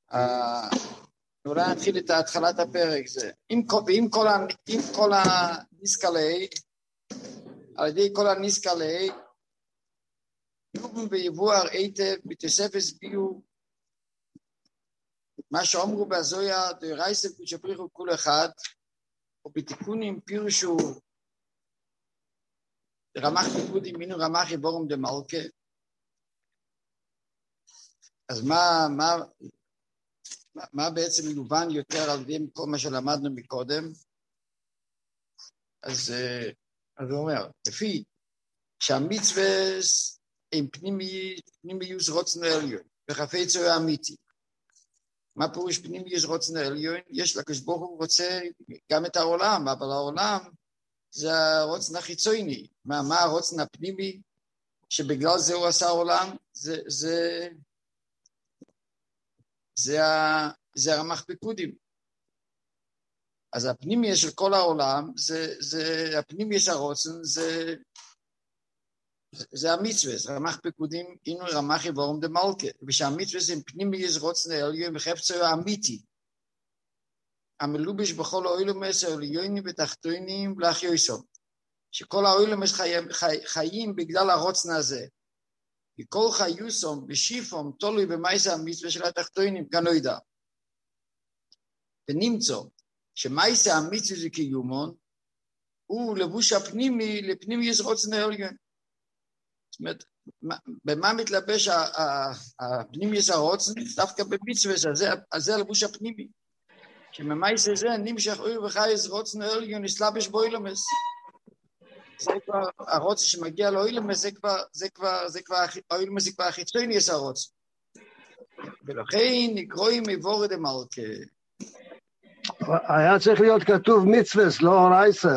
אולי נתחיל את התחלת הפרק זה. אם כל הניסקלי, על ידי כל הניסקלי, יובן ויבואר היטב, בתוספת הסבירו, מה שאומרו בזויה, דרייסה ושפריחו כל אחד, ובתיקונים פירשו, רמח פיפודים מינו רמח יבורם דמלכה. אז מה בעצם מובן יותר על ידי כל מה שלמדנו מקודם? אז הוא אומר, לפי שהמצווה הם פנימיוס רוצנו עליון, וחפץ הוא אמיתי. מה פירוש פנימיוס רוצנו עליון? יש לקדוש ברוך הוא רוצה גם את העולם, אבל העולם זה הרוצן החיצוני. מה הרוצן הפנימי? שבגלל זה הוא עשה העולם, זה הרמ"ח פיקודים. אז הפנימי של כל העולם, הפנימי של הרוצן, זה המצווה, זה רמ"ח פיקודים, אינו רמ"ח יבורם דמלכה, ושהמצווה זה פנימי יש רוצן העליון וחפצו האמיתי, המלובש בכל האוילומס העליונים ותחתונים להחיוסום, שכל האוילומס חיים בגלל הרוצן הזה, וכל חיוסום ושיפום תלוי במייסה המצווה של התחתונים כנוידע. ונמצא שמייסה המצווה זה קיומון, הוא לבוש הפנימי לפנימי יש רוצן העליון. זאת אומרת, במה מתלבש הפנימי יש הרוצן? דווקא במצווה, אז זה הלבוש הפנימי. שממייסה זה נמשך אוי וחייס רוצן העליון נסלבש באוילומס. זה כבר הרוצן שמגיע לאוילומס, זה כבר האוילומס זה כבר החיצוני יש הרוצן. ולכן נקרואים מבורא דמלכה. היה צריך להיות כתוב מצווה, לא רייסה.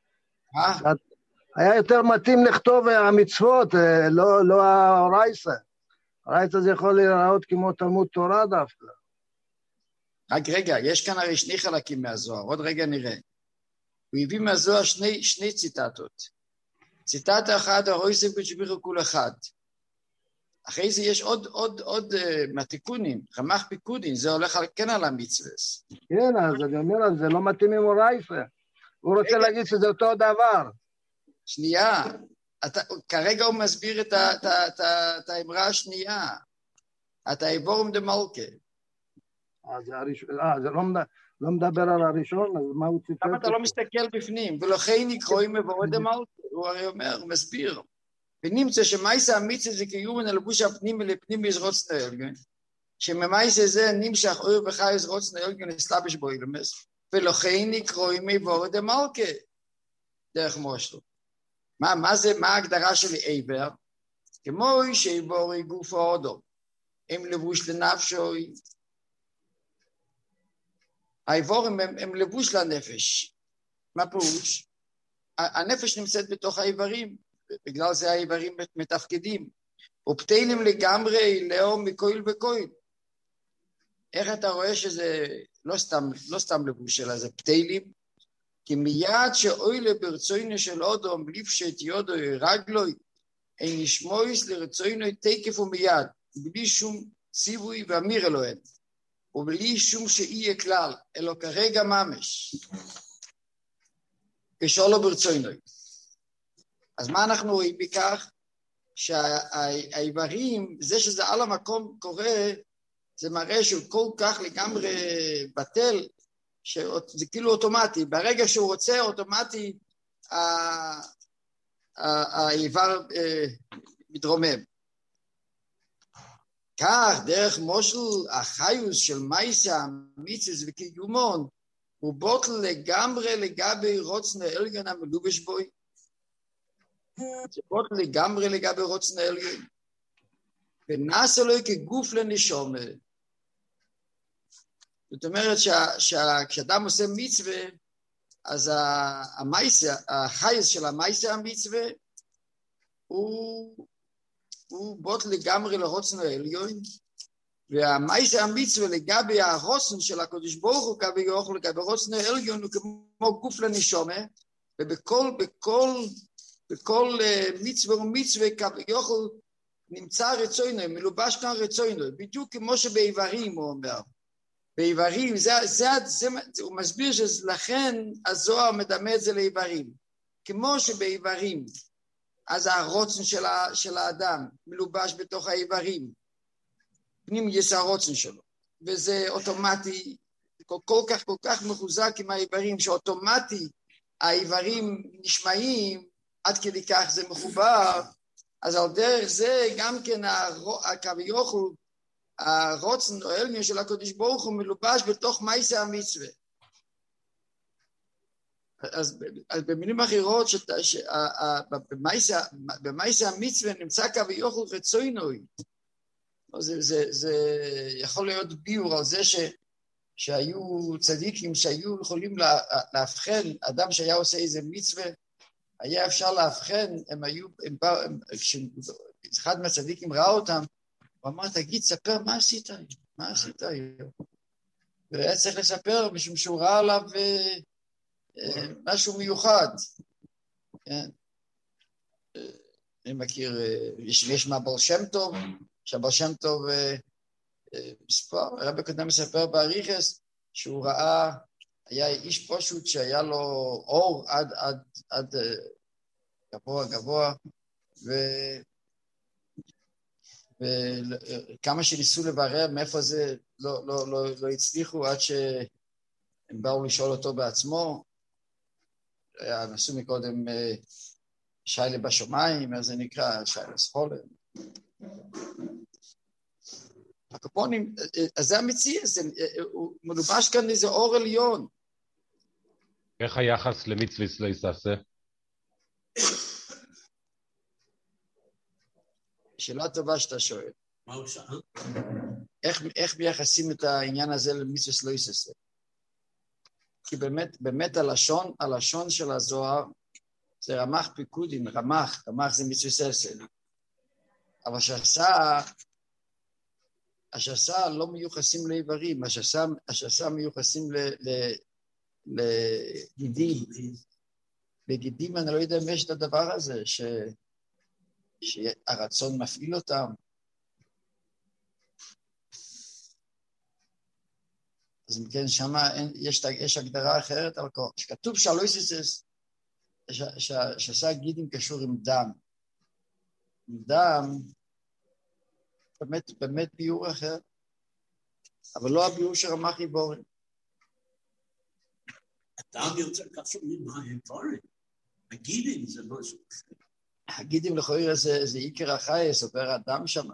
היה יותר מתאים לכתוב המצוות, לא הרייסה. הרייסה זה יכול להיראות כמו תלמוד תורה דווקא. רק רגע, יש כאן הרי שני חלקים מהזוהר, עוד רגע נראה. הוא הביא מהזוהר שני ציטטות. ציטטה אחת, הרויסק ושביחו כל אחד. אחרי זה יש עוד מהתיקונים, רמ"ח פיקודין, זה הולך כן על המצווה. כן, אז אני אומר, זה לא מתאים עם הרייסה. הוא רוצה להגיד שזה אותו דבר. שנייה, כרגע הוא מסביר את האמרה השנייה. אתה יבורם דמלכה. זה לא מדבר על הראשון, אז מה הוא ציטט? למה אתה לא מסתכל בפנים? ולכן נקרואים מבורא דמלכה. הוא הרי אומר, הוא מסביר. ונמצא שמייסה המצווה זה קיומן הלבוש הפנימי לפנימי יש רוצן העליון. שממייסה זה נמשך אור וחייס רוצן העליון נסלבש בו אילומס. ולכן נקרואים מבורא דמלכה. דרך מושלו. מה ההגדרה של עבר? כמו שעבורי גוף האודו, הם לבוש לנפשוי. העבורים הם לבוש לנפש. מה פירוש? הנפש נמצאת בתוך העברים, בגלל זה העברים מתפקדים. ופתילים לגמרי לאום מכויל וכויל. איך אתה רואה שזה לא סתם לבוש, אלא זה פתילים? כי מיד שאוילה ברצוינו של אודום, לפשט יודו רגלוי, אין נשמויס לרצוינו תקף ומיד, בלי שום ציווי ואמיר אלוהן, ובלי שום שיהיה כלל, אלו כרגע ממש, כשאולו ברצוינו. אז מה אנחנו רואים בכך? שהאיברים, זה שזה על המקום קורה, זה מראה שהוא כל כך לגמרי בטל, שזה כאילו אוטומטי, ברגע שהוא רוצה אוטומטי, האיבר מתרומם. כך, דרך מושל החיוס של מייסה, המצווה וקיומון, הוא בוטל לגבי רוצן העליון המלובש בוי. זה בוטל לגבי רוצן העליון. ונעשה לו כגוף לנשומה. זאת אומרת כשאדם עושה מצווה, אז החייס של המייסה המצווה, הוא בוטל לגמרי לרוצן העליון, והמייסה המצווה לגבי הרוצן של הקדוש ברוך הוא, לגבי רוצן העליון, הוא כמו גוף לנשומה, ובכל מצווה ומצווה יוכל נמצא רצוינו, מלובש כאן רצוינו, בדיוק כמו שבאיברים הוא אומר. באיברים, הוא מסביר שלכן הזוהר מדמה את זה לאיברים. כמו שבאיברים, אז הרוצן של האדם מלובש בתוך האיברים, פנים יש הרוצן שלו, וזה אוטומטי, כל כך מחוזק עם האיברים, שאוטומטי האיברים נשמעים, עד כדי כך זה מחובר, אז על דרך זה גם כן כביכול, הרוצן או אלמין של הקדוש ברוך הוא מלובש בתוך מעשה המצווה. אז במילים אחרות, במעשה המצווה נמצא כביכול רצונוי. זה יכול להיות ביור על זה שהיו צדיקים שהיו יכולים להבחן, אדם שהיה עושה איזה מצווה, היה אפשר להבחן, כשאחד מהצדיקים ראה אותם, הוא אמר, תגיד, ספר מה עשית היום? מה עשית היום? והיה צריך לספר משום שהוא ראה עליו משהו מיוחד. כן? אני מכיר, יש מהבר שם טוב, שהבר שם טוב מספר, הרב הקודם מספר באריכס, שהוא ראה, היה איש פשוט שהיה לו אור עד גבוה, וכמה שניסו לברר מאיפה זה לא הצליחו, עד שהם באו לשאול אותו בעצמו. נסו מקודם שיילה בשמיים, אז זה נקרא שיילה סחולה. הקופונים, אז זה המציע, הוא מלובש כאן איזה אור עליון. איך היחס למצווה לא יסעשה? שאלה טובה שאתה שואל. מה הוא שאל? איך מייחסים את העניין הזה למצווה לא יסעשה? כי באמת הלשון של הזוהר זה רמ"ח פיקודים, רמ"ח זה מצווה ססה. אבל השסה לא מיוחסים לאיברים, השסה מיוחסים לגידים. בגידים אני לא יודע אם יש את הדבר הזה, שהרצון מפעיל אותם. אז אם כן, שמה יש הגדרה אחרת על כל. שכתוב שהלויסיסס, שעשה גידים קשור עם דם. עם דם, באמת ביור אחר, אבל לא הביור של רמ"ח איבורים. הדם יותר קשור מהאיבורים. הגידים זה משהו. הגידים לכאורה זה עיקר החי, סופר הדם שם.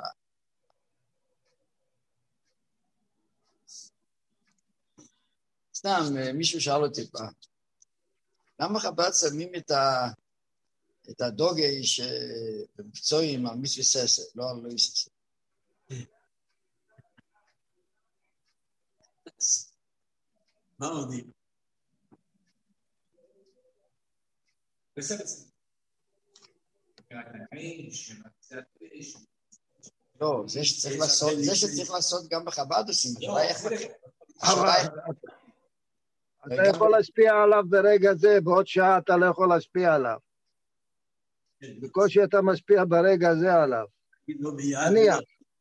סתם, מישהו שאל אותי פעם, למה חב"ד שמים את הדוגי במקצועים על מצווה ססה, לא על לא ססה? מה עונים? לא, זה שצריך לעשות גם בחב"ד עושים. אתה יכול להשפיע עליו ברגע זה, בעוד שעה אתה לא יכול להשפיע עליו. בקושי אתה משפיע ברגע זה עליו. נניח.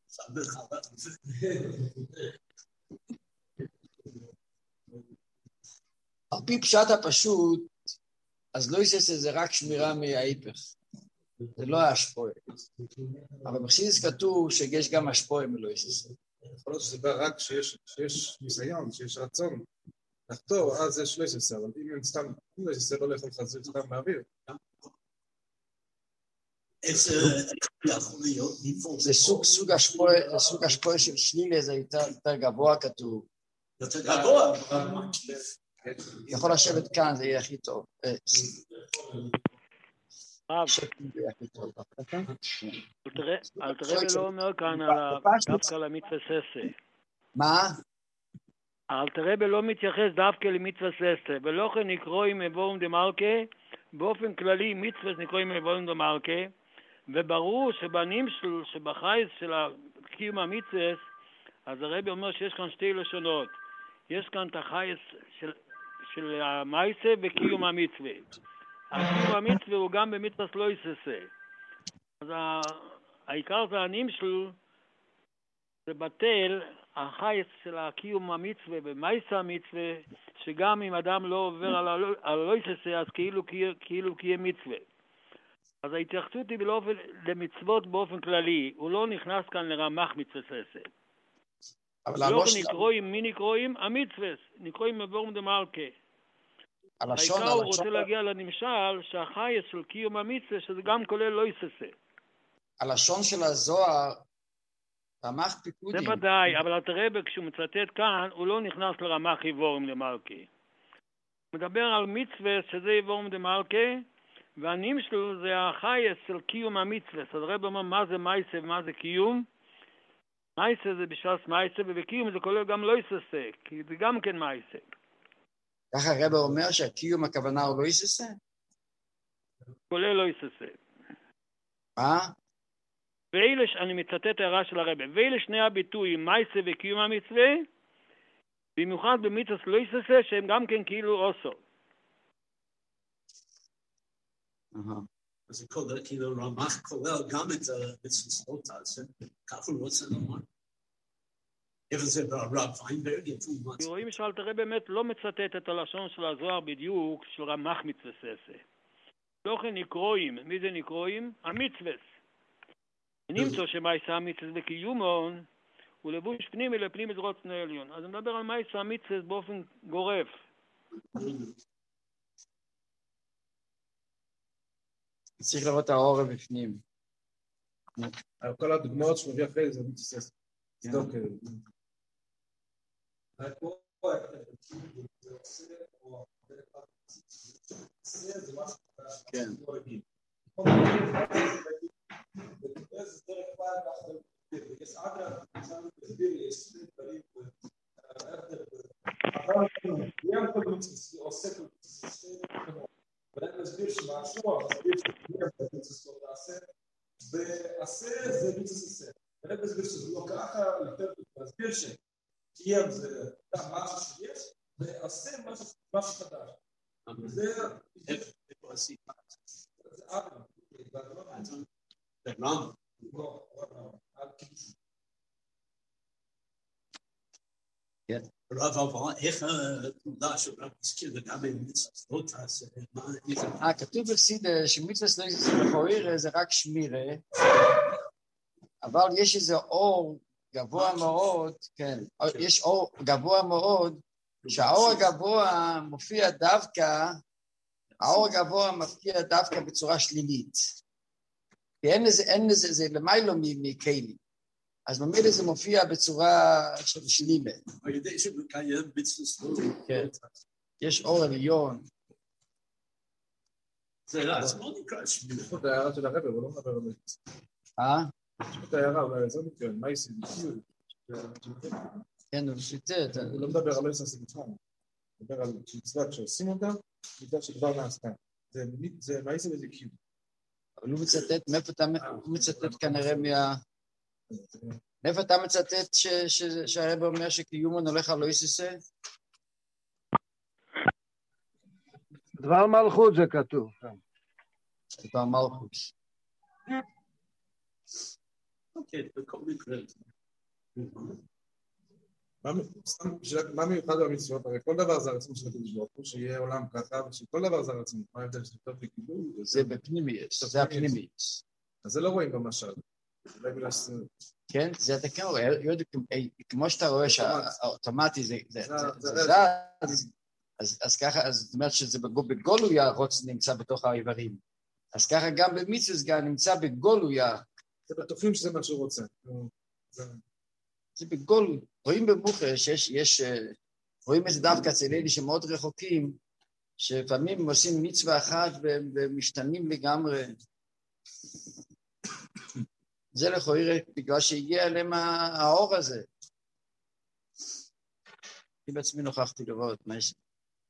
על פי פשט הפשוט, אז לא יססה זה רק שמירה מההיפך. זה לא ההשפועה. אבל בחסידות כתוב שיש גם השפועה מלא יססה. יכול להיות שזה בא רק שיש ניסיון, שיש רצון לחתור, אז יש לא יססה, אבל אם הם סתם, אם לא יססה לא לאכול חזיר סתם באוויר. איך זה יכול להיות? זה סוג השפועה של שלילה, זה יותר גבוה כתוב. יותר גבוה? יכול לשבת כאן, זה יהיה הכי טוב. אל תראה לא אומר כאן דווקא למצווה ססה. מה? אל תראה לא מתייחס דווקא למצווה ססה, ולא כן נקרואים מבורים דמלכה, באופן כללי מצווה נקרואים מבורים דמלכה, וברור שבחייס של קיום המצווה, אז הרבי אומר שיש כאן שתי לשונות. יש כאן את החייס של המייסה וקיום המצווה. הקיום המצווה הוא גם במצווה לא יססה. אז העיקר זה הנמשל, זה בטל החייס של הקיום המצווה ומייסה המצווה, שגם אם אדם לא עובר על לא יססה, אז כאילו קיים מצווה. אז ההתייחסות היא למצוות באופן כללי, הוא לא נכנס כאן לרמ"ח מצווה ססה. לא נקרואים, מי נקרואים? המצווה, נקרואים מבורם דמלכה. העיקר הוא רוצה להגיע לנמשל שהחייס של קיום המצווה, שזה גם כולל לא יססה. הלשון של הזוהר, רמ"ח פיקודים. זה ודאי, אבל הרב כשהוא מצטט כאן, הוא לא נכנס לרמ"ח איבורם דמלכה. הוא מדבר על מצווה שזה איבורם דמלכה, והנמשל זה החייס של קיום המצווה. אז הרב אומר מה זה מייסה ומה זה קיום. מייסה זה בש"ס מייסה, ובקיום זה כולל גם לא יססה, כי זה גם כן מייסה. ככה הרב אומר שהקיום הכוונה הוא לא יססה? כולל לא יססה. מה? ואלה, אני מצטט הערה של הרב, ואלה שני הביטויים, מייסה וקיום המצווה, במיוחד במצווה לא יססה, שהם גם כן כאילו עושו. אז זה כולל, כאילו רמ"ח כולל גם את המצוות הזה, ככה הוא רוצה לומר. איפה זה ברב ויינברג? רואים שאלתר באמת לא מצטט את הלשון של הזוהר בדיוק של רמ"ח מצווה ססה. לא כן נקרואים, מי זה נקרואים? המצווה. נמצא שמייסה המצווה בקיומון, הוא לבוש פנימי לפנים מזרוץ שני עליון. אז אני מדבר על מייסה המצווה באופן גורף. צריך לראות האור בפנים. כל הדוגמאות שמביא אחרי זה מצטסס. כן. ואני מסביר שמעשור, מסביר שקיים את מצוות תעשה, ועשה זה מצוות. ואני מסביר שזה לא ככה, יותר מסביר שקיים זה משהו שיש, ועשה משהו חדש. זה איפה עשית? זה אבן. זה רם. לא, על קידוש. כן. רב אבל איך התמודה שרב הזכיר וגם מצוות תעשה? כתוב בחסידות שמצוות לכאורה זה רק שמירה, אבל יש איזה אור גבוה מאוד, כן, יש אור גבוה מאוד, שהאור הגבוה מופיע דווקא, האור הגבוה מופיע דווקא בצורה שלילית. כי אין לזה, זה למיילו מכלים. אז ממילא זה מופיע בצורה של שלילה. על ידי שמקיים מצוות. כן. יש אור עליון. זה עצמו נקרא שמירה. יש פה את ההערה של הרב, הוא לא מדבר על מצוות. יש פה את ההערה, אולי זה נקרא, מייסי וקיום. כן, הוא ציטט. הוא לא מדבר על עשר סמכם. הוא מדבר על מצוות שעושים אותה, מצוות שכבר נעשתה. זה מייסי וזה קיום. אבל הוא מצטט, הוא מצטט כנראה מאיפה אתה מצטט שהרב אומר שקיומון הולך על לא יססה? דבר מלכות זה כתוב. דבר מלכות. אוקיי, בכל מקרה. מה מיוחד במצוות? הרי כל דבר זה הרצון של הקדוש ברוך הוא, שיהיה עולם ככה, ושכל דבר זה הרצון. מה ההבדל של טוב וקידום? זה בפנימיות, זה הפנימיות. אז זה לא רואים במשל. כן, זה אתה כן רואה, כמו שאתה רואה שהאוטומטי זה אז ככה, אז זאת אומרת שזה בגולוי הרוץ נמצא בתוך האיברים. אז ככה גם במצווה גם נמצא בגולוי. זה בטוחים שזה מה שהוא רוצה. זה בגולוי. רואים במוחר שיש, רואים את זה דווקא אצל אלה שמאוד רחוקים, שלפעמים הם עושים מצווה אחת ומשתנים לגמרי. זה לכאורה בגלל שהגיע אליהם האור הזה. אני בעצמי נוכחתי לראות מה יש.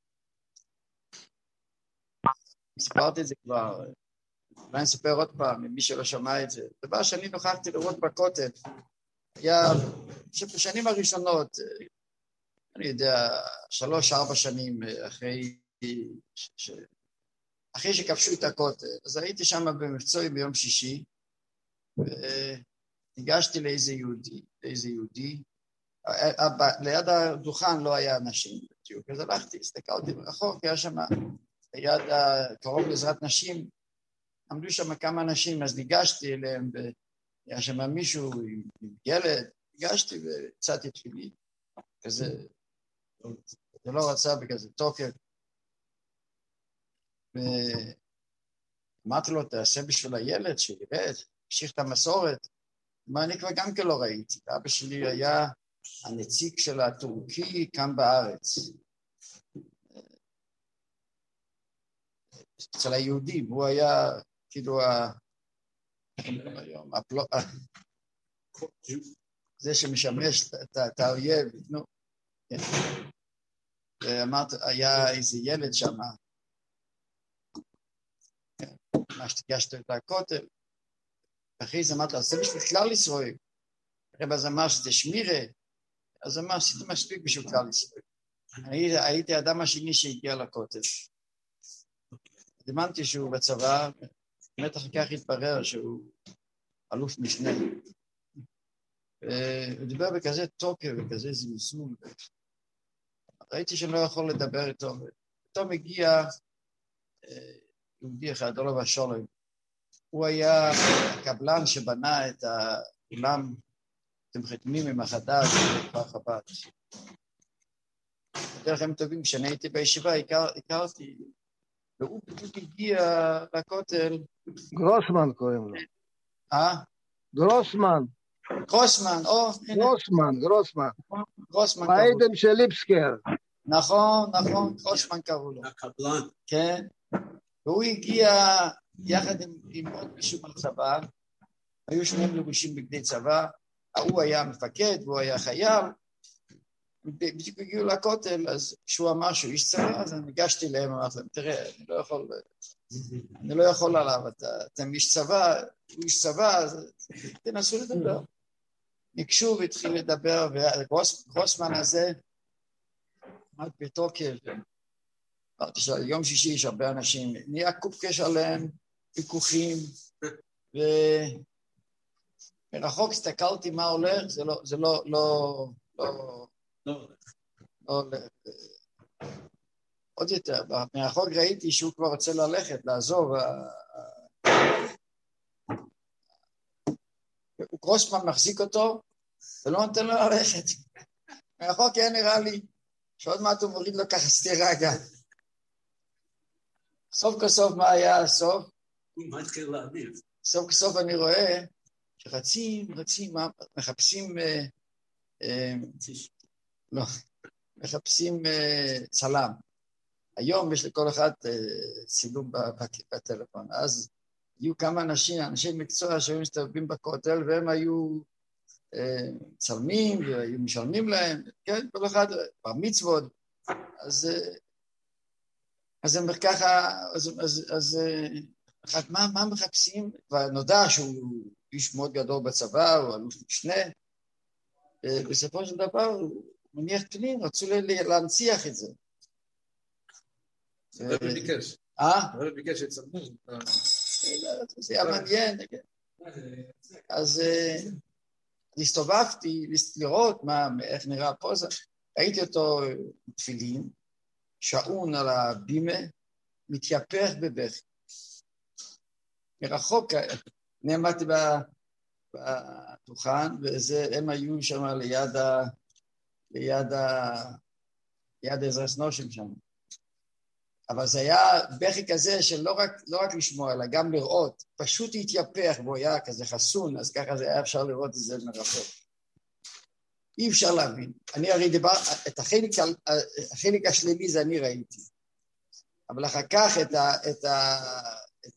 הספרתי את זה כבר, אולי נספר עוד פעם, ממי שלא שמע את זה. דבר שאני נוכחתי לראות בכותל, היה בשנים הראשונות, אני יודע, 3-4 שנים אחרי שכבשו את הכותל, אז הייתי שם במבצעי ביום שישי, וניגשתי לאיזה יהודי, ליד הדוכן לא היה אנשים, אז הלכתי, הסתכלתי מרחוק, היה שם ליד קרוב לעזרת נשים, עמדו שם כמה אנשים, אז ניגשתי אליהם, והיה שם מישהו עם ילד, ניגשתי והצעתי תפילין, כזה, זה לא רצה בכזה תוקף, ואמרתי לו, תעשה בשביל הילד, שירד, המשיך את המסורת, מה אני כבר גם כן לא ראיתי, אבא שלי היה הנציג של הטורקי כאן בארץ, אצל היהודים, הוא היה כאילו זה שמשמש את האויב, נו. ואמרת, היה איזה ילד שם, ממש תיגשת את הכותל, אחרי זה אמרת, עושה בשביל כלל ישראל, הרב אז אמר שזה שמירה, אז אמר, עשיתי מספיק בשביל כלל ישראל. הייתי האדם השני שהגיע לכותל. דמנתי שהוא בצבא, באמת אחר כך התברר שהוא אלוף משנה. הוא דיבר בכזה תוקף וכזה זלזול. ראיתי שאני לא יכול לדבר איתו. פתאום הגיע יהודי אחד, עולב השולם. הוא היה הקבלן שבנה את האולם, אתם חתמים עם החדש בכפר חב"ד. יותר לכם טובים, כשאני הייתי בישיבה, הכרתי, והוא בדיוק הגיע לכותל. גרוסמן קוראים לו. גרוסמן. גרוסמן, גרוסמן. האידם של ליפסקר. נכון, גרוסמן קראו לו. הקבלן. כן, והוא הגיע יחד עם עוד מישהו מהצבא, היו שניהם לבושים בגדי צבא, הוא היה מפקד והוא היה חייל, בדיוק הגיעו לכותל, אז כשהוא אמר שהוא איש צבא, אז אני ניגשתי להם, אמרתי להם, תראה, אני לא יכול עליו, אתם איש צבא, הוא איש צבא, אז תנסו לדבר. ניגשו והתחיל לדבר, וגרוסמן הזה, עמד בתוקף, אמרתי שיום שישי יש הרבה אנשים, נהיה קופקש עליהם, ויכוחים, ומרחוק הסתכלתי מה הולך, זה לא, עוד יותר, מרחוק ראיתי שהוא כבר רוצה ללכת, לעזוב, גרוסמן מחזיק אותו, ולא נותן לו ללכת. מרחוק היה נראה לי, שעוד מעט הוא מוריד לו ככה סטירה גם. סוף כסוף מה היה הסוף? מה התחיל להניב? סוף כסוף אני רואה שרצים, מחפשים, מחפשים צלם. היום יש לכל אחד צילום בטלפון. אז היו כמה אנשי מקצוע שהיו מסתובבים בכותל, והם היו צלמים, והיו משלמים להם, כן, כל אחד, בר מצוות. אז הם ככה, מה מחפשים? ונודע שהוא איש מאוד גדול בצבא, הוא אלוף משנה, ובסופו של דבר הוא מניח תפילין, רצו להנציח את זה. הרב ביקש. הרב ביקש שצלמו. זה היה מעניין. אז הסתובבתי לראות איך נראה הפוזה, ראיתי אותו תפילין, שעון על הבימה, מתייפך בבכי. מרחוק, נעמדתי בדוכן, והם היו שם ליד עזרת נושם שם. אבל זה היה בכי כזה שלא רק לשמוע, אלא גם לראות, פשוט התייפך, והוא היה כזה חסון, אז ככה זה היה אפשר לראות את זה מרחוק. אי אפשר להבין. אני הרי את החלק השלילי זה אני ראיתי. אבל אחר כך את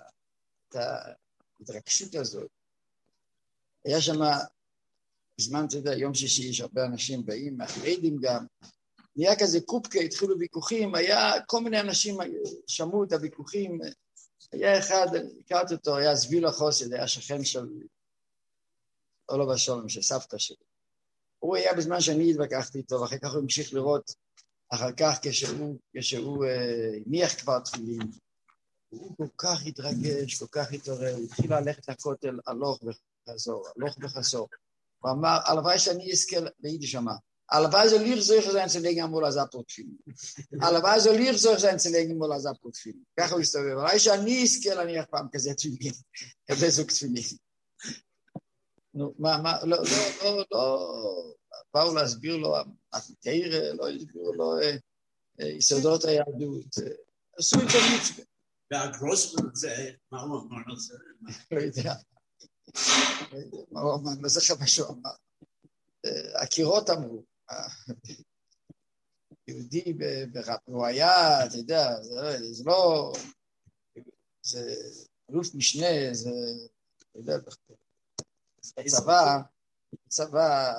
ההתרגשות הזאת, היה שם, בזמן, אתה יודע, יום שישי יש הרבה אנשים באים, מהחרדים גם, נהיה כזה קופקה, התחילו ויכוחים, היה כל מיני אנשים שמעו את הוויכוחים, היה אחד, הכרתי אותו, היה זביל החוסד, היה שכן של עולב השולם, של סבתא שלי. הוא היה בזמן שאני התווכחתי איתו, ואחר כך הוא המשיך לראות, אחר כך כשהוא הניח כבר תפילין, הוא כל כך התרגש, כל כך התעורר, הוא התחיל ללכת לכותל הלוך וחזור, הוא אמר, הלוואי שאני אזכה, ביידיש אמר, הלוואי soll ich solche sein zu legen amol azapotfin. הלוואי soll ich solche sein zu legen amol azapotfin. ככה הוא הסתובב, הלוואי שאני אזכה להניח פעם כזה תפילין, כזה זוג תפילין. נו, לא, באו להסביר לו, התאיר, לא הסבירו לו, יסודות היהדות, עשו את המצווה. והגרוסמן הזה, מה הוא אמר על זה? לא יודע. מה הוא אמר? לא זוכר מה שהוא אמר. הקירות אמרו. יהודי הוא היה, אתה יודע, זה לא... זה אלוף משנה, זה... אתה יודע, בצבא,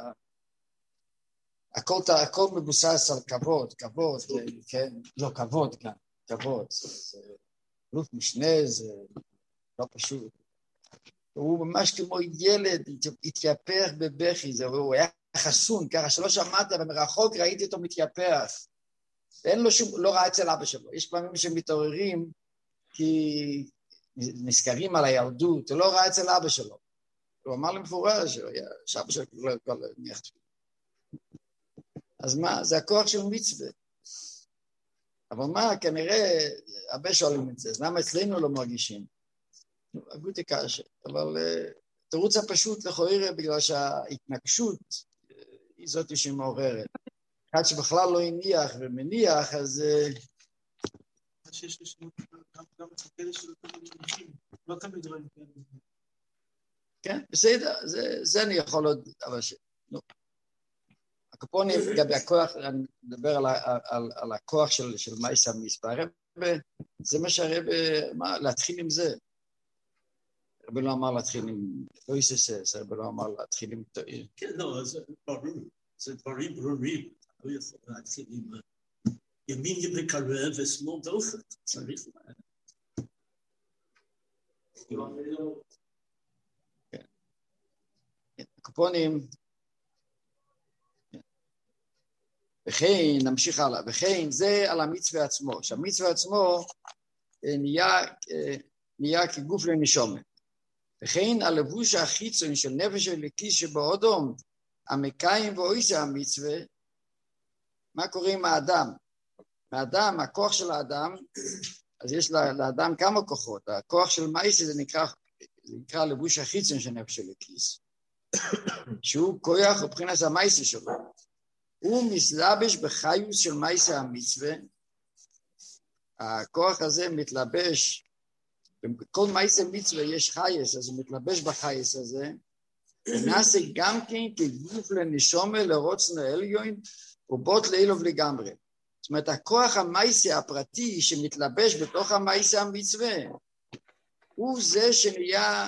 הכל מבוסס על כבוד, כן? לא, כבוד גם, כבוד. אלוף משנה זה לא פשוט. הוא ממש כמו ילד, התייפח בבכי, הוא היה חסון, ככה שלא שמעת, ומרחוק ראיתי אותו מתייפח. ואין לו שום, לא ראה אצל אבא שלו. יש פעמים שמתעוררים, כי נזכרים על הילדות, הוא לא ראה אצל אבא שלו. הוא אמר למפורש, שאבא שלו לא יכול להניח תפילה. אז מה? זה הכוח של מצווה. אבל מה, כנראה, הרבה שואלים את זה, אז למה אצלנו לא מרגישים? הגותי קשה, אבל תירוץ הפשוט לכאורה, בגלל שההתנגשות היא זאת שמעוררת. אחד שבכלל לא הניח ומניח, אז... שיש לשמות גם כאלה שלא תמיד מניחים, לא תמיד רואים כאלה. כן, בסדר, זה אני יכול עוד, אבל נו. הקופונים, לגבי הכוח, אני מדבר על הכוח של מייס המספר, זה מה שהרב, להתחיל עם זה. הרב לא אמר להתחיל עם לא יססס, הרב לא אמר להתחיל עם... כן, לא, זה דברים ברורים. לא יכול להתחיל עם ימין וקרב ושמאל דופק, צריך לה. הקופונים, וכן, נמשיך הלאה, וכן זה על המצווה עצמו, שהמצווה עצמו נהיה כגוף לנשומה. וכן הלבוש החיצון של נפש אלוקי שבאודום, המקיים ועושה המצווה, מה קורה עם האדם? האדם, הכוח של האדם, אז יש לאדם כמה כוחות, הכוח של מייסה זה נקרא לבוש החיצון של נפש אלוקי, שהוא כוח ובחינת המייסה שלו. הוא מסלבש בחיוס של מייסה המצווה, הכוח הזה מתלבש, בכל מייסה מצווה יש חייס, אז הוא מתלבש בחייס הזה, ונעשה גם כן כגוף לנשומה לרוצנו עליון, ובוט לאילוב לגמרי. זאת אומרת, הכוח המייסה הפרטי שמתלבש בתוך המייסה המצווה, הוא זה שנהיה,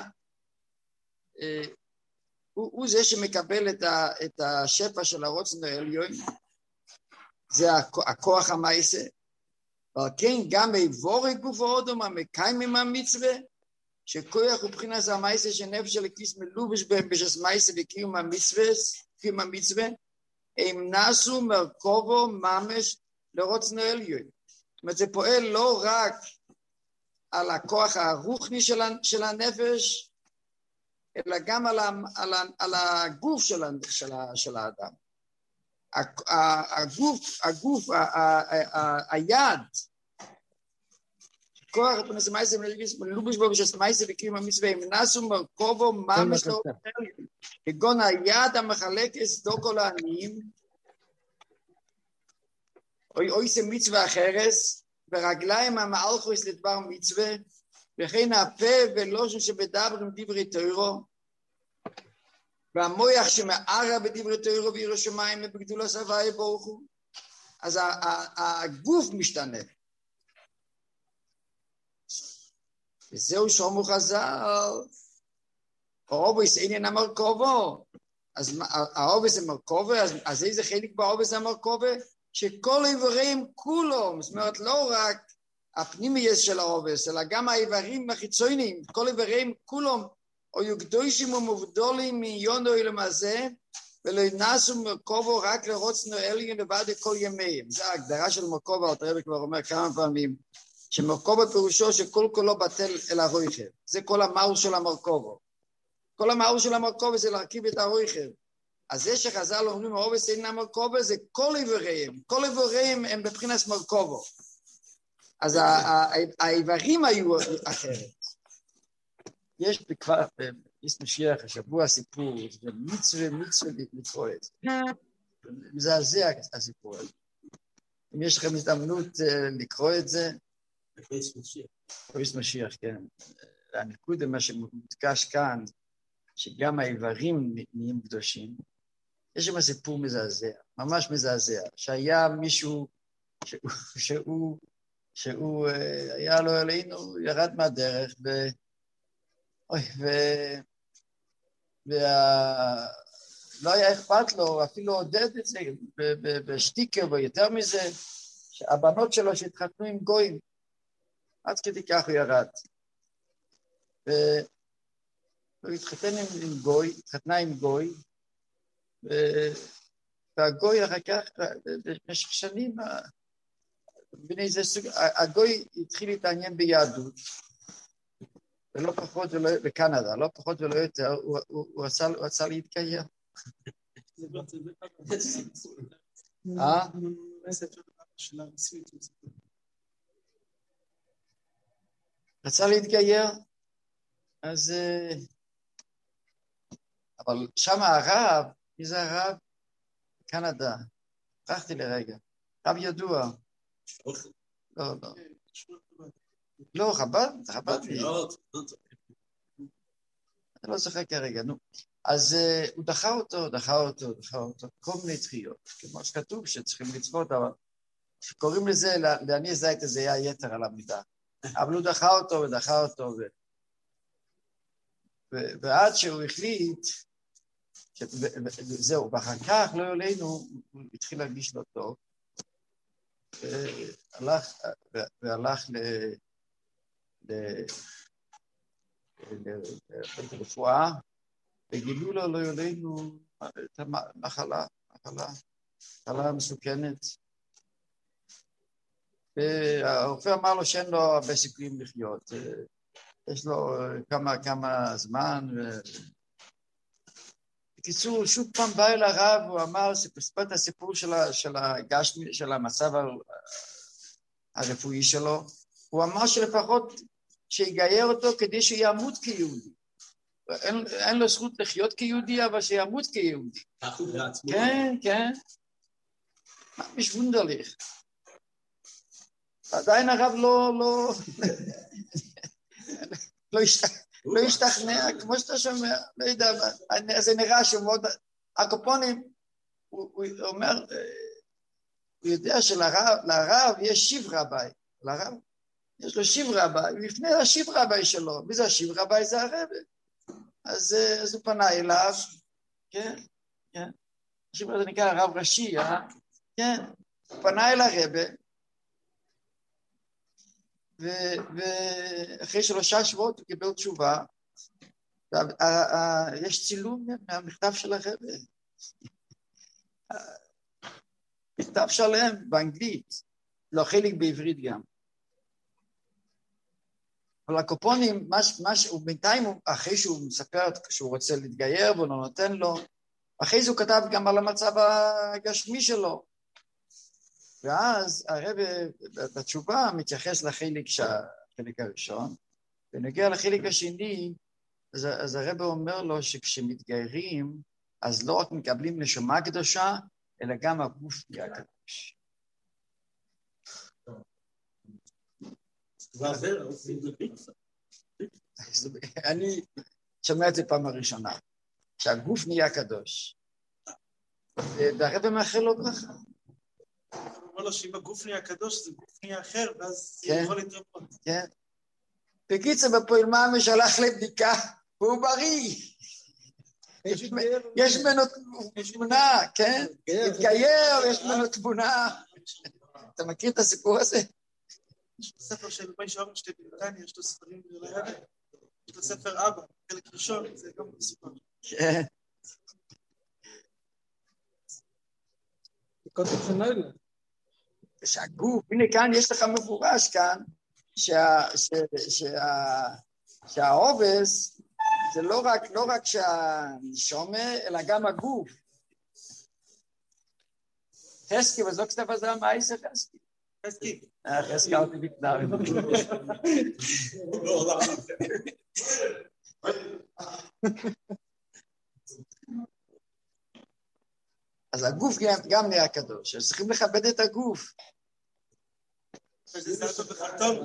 הוא זה שמקבל את השפע של הרוצנו עליון, זה הכוח המייסה, אבל כן גם איבורי גוף האודום המקיים עם המצווה, שכוח הוא בחינת המייסה שנפש אלוקיס מלובש בהם בשס מייסה וקיום המצווה, הם נעשו מרכובו ממש לרוצנו עליון. זאת אומרת, זה פועל לא רק על הכוח הרוחני של הנפש, אלא גם על הגוף של האדם. הגוף, היד, כוח פנס מייסה מלובש בו בשס מייסה וקיום המצווה, הם נעשו מרכובו ממש לרוצנו עליון. כגון היד המחלק סדוקו לעניים, או עושה מצווה אחרס, ורגליים המאלכוס לדבר מצווה, וכן הפה ולושן שבדברים דברי תוירו, והמויח שמערה בדברי תוירו וירא שמיים ובגדולה סבייה ברוך הוא. אז הגוף משתנה. וזהו שומו חז"ל, האובס עניין המרכובו. אז האובס המרכובו, אז איזה חלק באובס המרכובו? שכל האיברים כולם, זאת אומרת לא רק הפנימיות של האובס, אלא גם האיברים החיצוניים, כל האיברים כולם, או יוקדושים ומובדולים מיונו למעשה, ולא ינעשו מרכובו רק לרוצנו עליון לבד כל ימיהם. זו ההגדרה של מרכובו, הרב כבר אומר כמה פעמים, שמרכובו פירושו שכל כולו בטל אל הרויכב. זה כל המהות של המרכובו. כל המהות של המרכובה זה להרכיב את האויכל. אז זה שחז"ל אומרים, העובס אינם מרכובה, זה כל איבריהם. כל איבריהם הם בבחינת מרכובו. אז האיברים היו אחרת. יש כבר, יש משיח, השבוע סיפור, זה מצווה לקרוא את זה. מזעזע הסיפור הזה. אם יש לכם הזדמנות לקרוא את זה, יש משיח, כן. הנקודה, מה שמודגש כאן, שגם האיברים נהיים קדושים, יש שם סיפור מזעזע, ממש מזעזע, שהיה מישהו שהוא היה לו אלינו, ירד מהדרך, לא היה אכפת לו, אפילו עודד את זה בשטיקר, ויותר מזה, שהבנות שלו שהתחתנו עם גויים, עד כדי כך הוא ירד. והוא התחתנה עם גוי, והגוי אחר כך, במשך שנים, הגוי התחיל להתעניין ביהדות, ולא פחות ולא, בקנדה, לא פחות ולא יותר, הוא רצה להתגייר. רצה להתגייר, אז, אבל שם הרב, מי זה הרב? קנדה, פרחתי לרגע, רב ידוע. לא, חב"ד לי. אני לא זוכר כרגע, נו. אז הוא דחה אותו, כל מיני דחיות, כמו שכתוב שצריכים לצפות, אבל שקוראים לזה, להניע זית הזה היה יתר על המידה. אבל הוא דחה אותו, ועד שהוא החליט, זהו, ואחר כך לא עלינו, הוא התחיל להרגיש לא טוב, והלך לרפואה, וגילו לו לא עלינו את המחלה מסוכנת. והרופא אמר לו שאין לו הרבה סיכויים לחיות, יש לו כמה זמן, בקיצור, שוב פעם בא אל הרב, הוא אמר, סיפר את הסיפור של המצב הרפואי שלו, הוא אמר שלפחות שיגייר אותו כדי שימות כיהודי. אין לו זכות לחיות כיהודי, אבל שימות כיהודי. כן. ממש וונדרליך. עדיין הרב לא השתכנע, כמו שאתה שומע, לא יודע, זה נראה שהוא מאוד, הקופונים, הוא אומר, הוא יודע שלרב יש שיב רבי, לרב יש לו שיב רבי, ולפני השיב רבי שלו, מי זה השיב רבי? זה הרבי. אז הוא פנה אליו, כן, השיב רבי זה נקרא הרב ראשי, כן, הוא פנה אל הרבי, ואחרי 3 שבועות הוא קיבל תשובה, יש צילום מהמכתב של הרבי, מכתב שלם באנגלית, לא חלק בעברית גם. אבל הקופונים, בינתיים, אחרי שהוא מספר שהוא רוצה להתגייר והוא לא נותן לו, אחרי זה הוא כתב גם על המצב הגשמי שלו. ואז הרבי בתשובה מתייחס לחלק הראשון, ונגיע לחלק השני, אז הרבי אומר לו שכשמתגיירים, אז לא רק מקבלים נשמה קדושה, אלא גם הגוף נהיה קדוש. אני שומע את זה פעם הראשונה, שהגוף נהיה קדוש. והרבי מאחל לו ברכה. הוא אומר לו שאם הגוף נהיה קדוש, זה גוף נהיה אחר, ואז זה יכול להתרפות. כן. בקיצור, בפועל משלח לבדיקה, והוא בריא. יש ממנו תמונה, כן? התגייר, יש ממנו תמונה. אתה מכיר את הסיפור הזה? יש לו ספר של משה אורנשטיין בנתניה, יש לו ספרים לרבי, יש לו ספר אבא, חלק ראשון, זה גם מסופר. כן. שהגוף, הנה כאן יש לך מפורש כאן, שהעובס זה לא רק שהנשומה, אלא גם הגוף. חזקי, וזו כתב הזה, מה איזה חזקי? חזקי. חזקי אותי בקנר. אז הגוף גם נהיה קדוש, אז צריכים לכבד את הגוף. זה אותו בכלל טוב.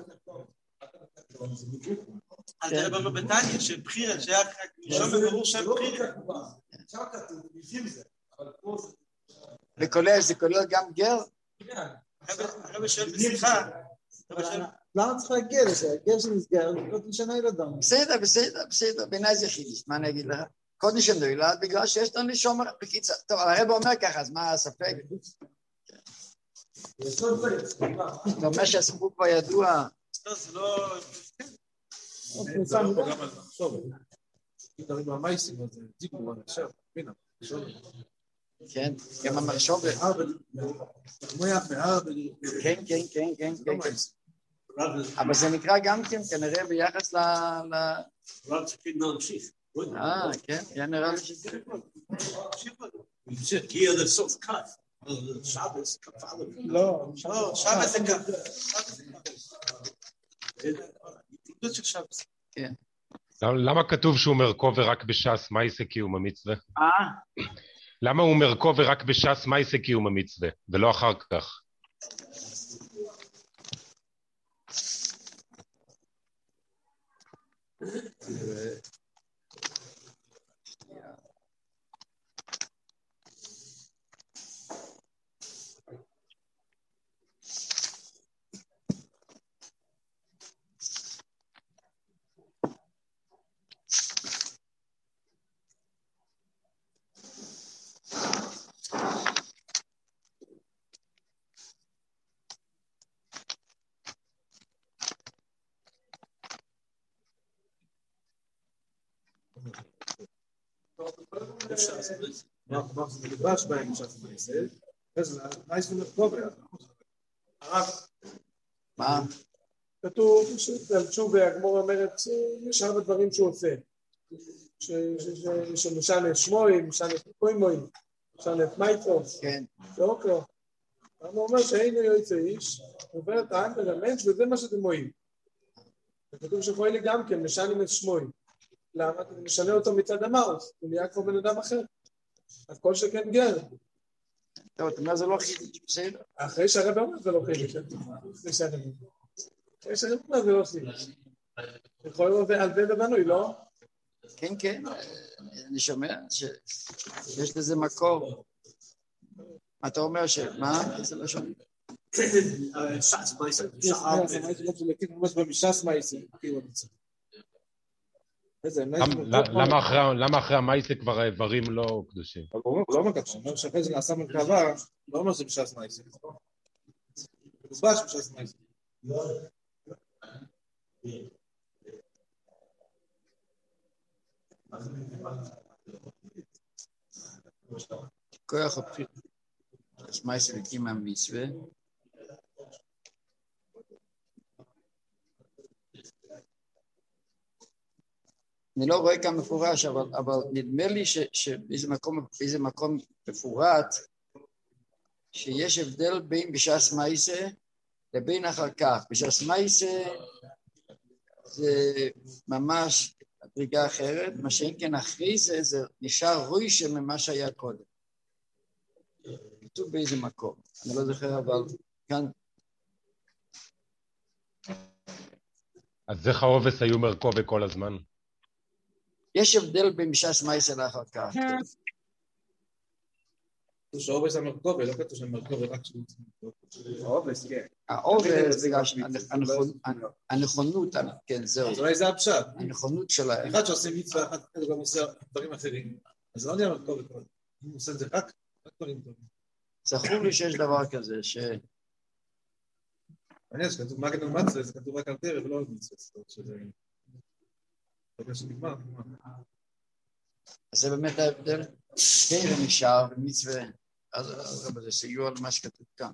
אז זה רבה בבטניה, שבחירה, שייך נשום וברור שהם בחירה. עכשיו כתוב, לפעמים זה, אבל פה זה... זה כולל גם גר? הרב שואל בשיחה. למה צריך להגיע לזה? הגר שנסגר, לא משנה ילדם. בסדר, בעיניי זה חידוש, מה אני אגיד לך? קודש נולד בגלל שיש לנו נשום בקיצה. טוב, הרב אומר ככה, אז מה הספק? אתה אומר שהסיפור כבר ידוע. לא, זה לא... זה לא גם על מחשוב. אם תראי במייסים, אז זה דיבור, עכשיו, בינה. כן, גם המחשוב. כן. אבל זה נקרא גם כן, כנראה ביחס ל... רב צריכים להמשיך. כן, נראה לי שזה... כי זה סוף כף. שבס, כף א'. לא, שבס זה כף. תקדות של שבס. כן. למה כתוב שהוא מרכוב ורק בש"ס מייסה קיום המצווה? מה? למה הוא מרכוב ורק בש"ס מייסה קיום המצווה, ולא אחר כך? מה זה מדבש בהם ש"ס מייסל? אז מייס ומרכוב הרב. מה? כתוב שעל תשובה, הגמור אומרת, יש הרבה דברים שהוא עושה. שמשנה את שמוי, משנה את קוימוי, משנה את מייטרו. כן. לא, לא. הוא אומר שאינו יועץ האיש, הוא עובר את העם ולמנש, וזה מה שאתם רואים. כתוב שפועל לי גם כן, משנים את שמוי. למה? אתה משנה אותו מצד המאוס, הוא נהיה כבר בן אדם אחר. אז כל שכן גר. טוב, אתה אומר זה לא חידוש, בסדר. אחרי שהרב אומר זה לא חידוש. אחרי שהרב אומר זה לא חידוש. יכול להיות על זה לבנוי, לא? כן, אני שומע שיש לזה מקור. אתה אומר שמה? איזה לשון? ש"ס מייסה. ש"ס מייסה. למה אחרי המייסה כבר האיברים לא קדושים? הוא לא אומר ככה, הוא אומר שאחרי זה נעשה מרכבה, לא אומר שזה בש"ס מייסה. מוסבש בש"ס מייסה. כוח הבחיר. אז מייסה הקים המצווה. אני לא רואה כאן מפורש, אבל נדמה לי שבאיזה מקום מפורט, שיש הבדל בין בש"ס מייסה לבין אחר כך. בש"ס מייסה זה ממש דרגה אחרת, מה שאין כן אחרי זה נשאר רוישה ממה שהיה קודם. כתוב באיזה מקום, אני לא זוכר, אבל כאן. אז איך העובס היו מרכובה כל הזמן? יש הבדל בין בש"ס מייסה לאחר כך. כתוב שהעובס המרכובה, לא כתוב שהמרכובה רק שהוא... העובס, כן. העובס, הנכונות, כן, זהו. אז אולי זה הפשט. הנכונות שלהם. אחד שעושה מצווה, אחד גם עושה דברים אחרים. אז זה לא נהיה מרכובה כל. אם הוא עושה את זה רק דברים טובים. זכור לי שיש דבר כזה, מעניין שכתוב מגן ומצווה, זה כתוב רק על טרף ולא על מצווה. זאת אומרת שזה... בגלל שנגמר. אז זה באמת ההבדל. כן, זה נשאר במצווה. אז זה סיוע למה שכתוב כאן.